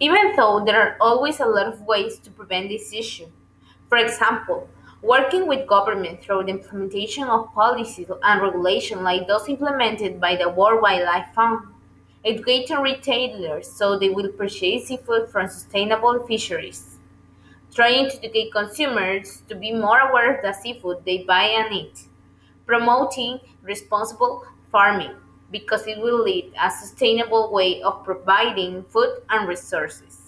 even though there are always a lot of ways to prevent this issue. For example, working with government through the implementation of policies and regulation like those implemented by the World Wildlife Fund, educating retailers so they will purchase seafood from sustainable fisheries, trying to educate consumers to be more aware of the seafood they buy and eat, promoting responsible farming because it will lead a sustainable way of providing food and resources.